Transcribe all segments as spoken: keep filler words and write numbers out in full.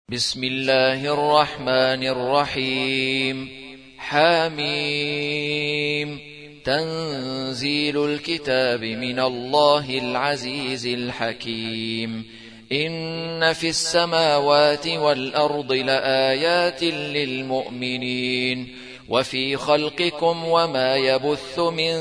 بسم الله الرحمن الرحيم. حاميم. تنزيل الكتاب من الله العزيز الحكيم. إن في السماوات والأرض لآيات للمؤمنين وفي خلقكم وما يبث من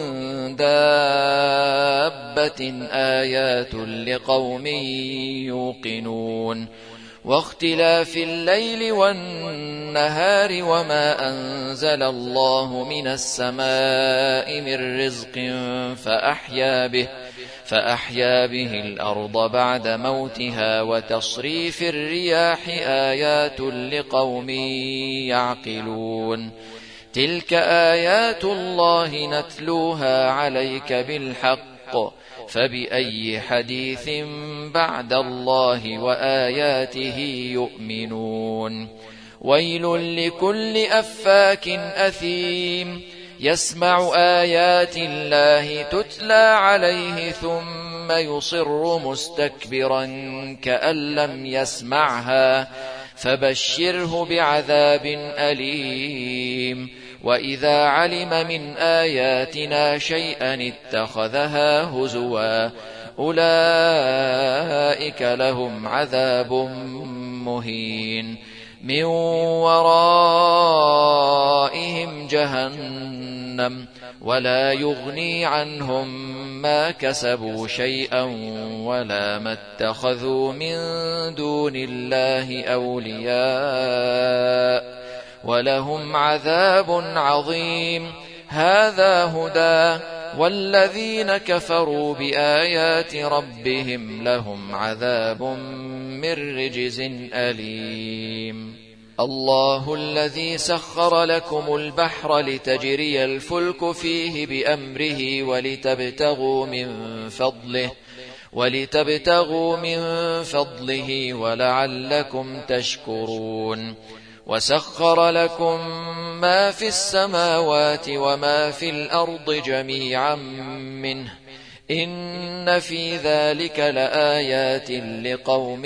دابة آيات لقوم يوقنون. واختلاف الليل والنهار وما أنزل الله من السماء من رزق فأحيا به, فأحيا به الأرض بعد موتها وتصريف الرياح آيات لقوم يعقلون. تلك آيات الله نتلوها عليك بالحق فبأي حديث بعد الله وآياته يؤمنون. ويل لكل أفاك أثيم يسمع آيات الله تتلى عليه ثم يصر مستكبرا كأن لم يسمعها فبشره بعذاب أليم. وإذا علم من آياتنا شيئا اتخذها هزوا أولئك لهم عذاب مهين من ورائهم جهنم ولا يغني عنهم ما كسبوا شيئا ولا ما اتخذوا من دون الله أولياء ولهم عذاب عظيم. هذا هدى والذين كفروا بآيات ربهم لهم عذاب من رجز أليم. الله الذي سخر لكم البحر لتجري الفلك فيه بأمره ولتبتغوا من فضله ولتبتغوا من فضله ولعلكم تشكرون. وسخر لكم ما في السماوات وما في الأرض جميعا منه إن في ذلك لآيات لقوم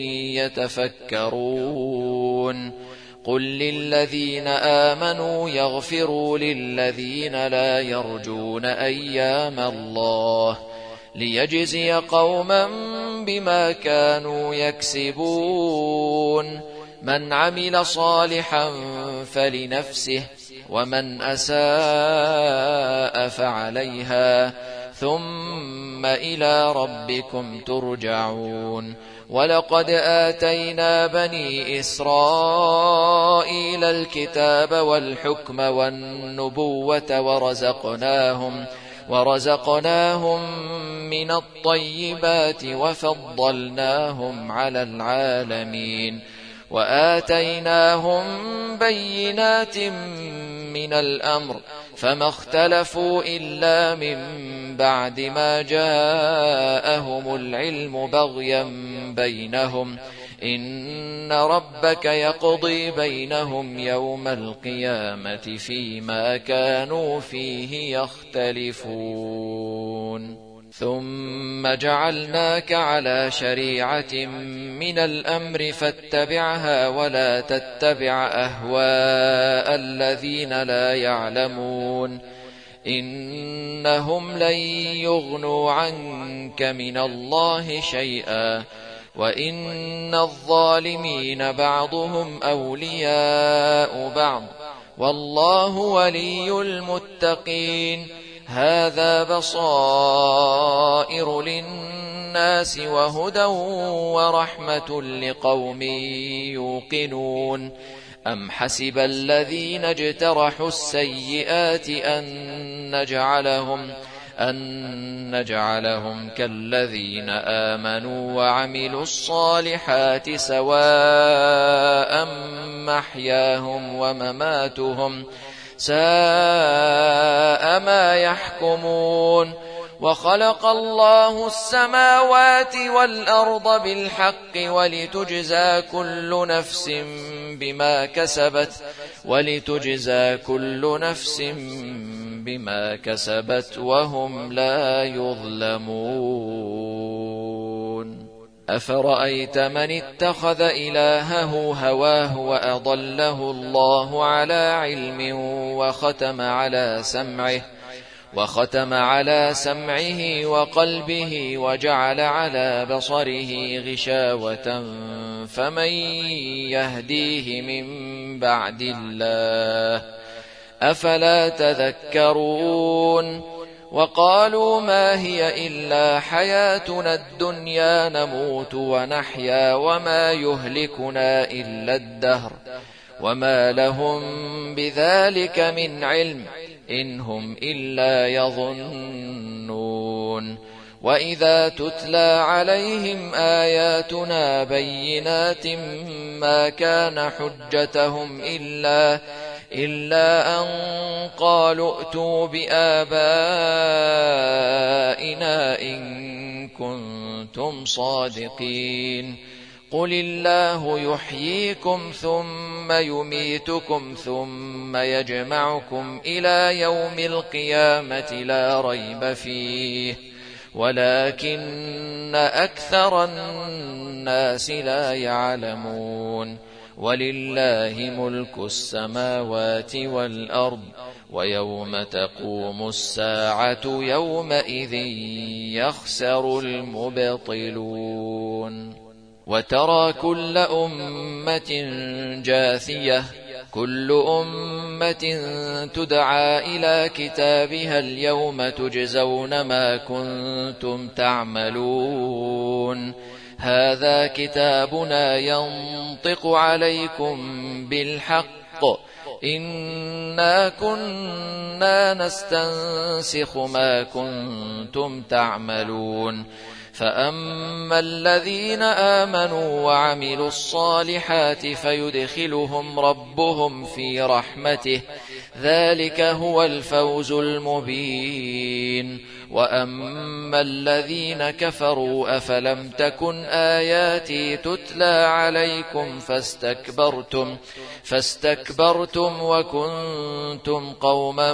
يتفكرون. قل للذين آمنوا يغفروا للذين لا يرجون أيام الله ليجزي قوما بما كانوا يكسبون. من عمل صالحا فلنفسه ومن أساء فعليها ثم إلى ربكم ترجعون. ولقد آتينا بني إسرائيل الكتاب والحكم والنبوة ورزقناهم ورزقناهم من الطيبات وفضلناهم على العالمين وآتيناهم بينات من الأمر فما اختلفوا إلا من بعد ما جاءهم العلم بغيا بينهم إن ربك يقضي بينهم يوم القيامة فيما كانوا فيه يختلفون. ثم جعلناك على شريعة من الأمر فاتبعها ولا تتبع أهواء الذين لا يعلمون إنهم لن يغنوا عنك من الله شيئا وإن الظالمين بعضهم أولياء بعض والله ولي المتقين. هذا بصائر للناس وهدى ورحمة لقوم يوقنون. أم حسب الذين اجترحوا السيئات أن نجعلهم, أن نجعلهم كالذين آمنوا وعملوا الصالحات سواء محياهم ومماتهم ساء ما يحكمون. وخلق الله السماوات والأرض بالحق ولتجزى كل نفس بما كسبت ولتجزى كل نفس بما كسبت وهم لا يظلمون. أفرأيت من اتخذ إلهه هواه وأضله الله على علم وختم على سمعه وختم على سمعه وقلبه وجعل على بصره غشاوة فمن يهديه من بعد الله أفلا تذكرون وقالوا ما هي إلا حياتنا الدنيا نموت ونحيا وما يهلكنا إلا الدهر وما لهم بذلك من علم إن هم إلا يظنون وإذا تتلى عليهم آياتنا بينات ما كان حجتهم إلا إلا أن قالوا ائتوا بآبائنا إن كنتم صادقين قل الله يحييكم ثم يميتكم ثم يجمعكم إلى يوم القيامة لا ريب فيه ولكن أكثر الناس لا يعلمون ولله ملك السماوات والأرض ويوم تقوم الساعة يومئذ يخسر المبطلون وترى كل أمة جاثية كل أمة تدعى إلى كتابها اليوم تجزون ما كنتم تعملون هذا كتابنا ينطق عليكم بالحق إنا كنا نستنسخ ما كنتم تعملون فأما الذين آمنوا وعملوا الصالحات فيدخلهم ربهم في رحمته ذلك هو الفوز المبين وأما الذين كفروا أفلم تكن آياتي تتلى عليكم فاستكبرتم فاستكبرتم وكنتم قوما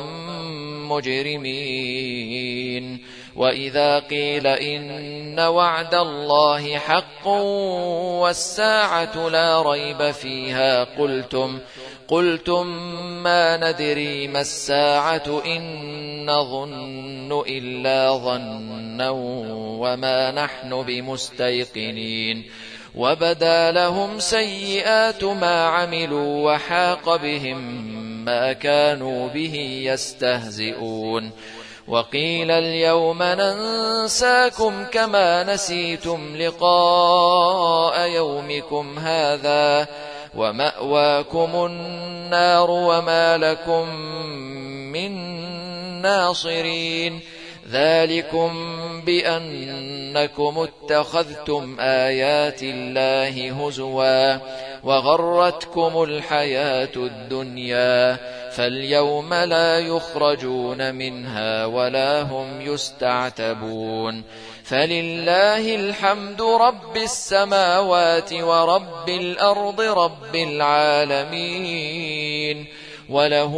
مجرمين وإذا قيل إن وعد الله حق والساعة لا ريب فيها قلتم قلتم ما ندري ما الساعة إن نظن إلا ظنا وما نحن بمستيقنين وبدا لهم سيئات ما عملوا وحاق بهم ما كانوا به يستهزئون وقيل اليوم ننساكم كما نسيتم لقاء يومكم هذا ومأواكم النار وما لكم من ناصرين ذلكم بأنكم اتخذتم آيات الله هزوا وغرتكم الحياة الدنيا فاليوم لا يخرجون منها ولا هم يستعتبون فلله الحمد رب السماوات ورب الأرض رب العالمين وله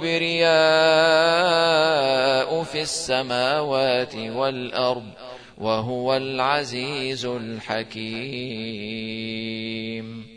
الكبرياء في السماوات والأرض وهو العزيز الحكيم.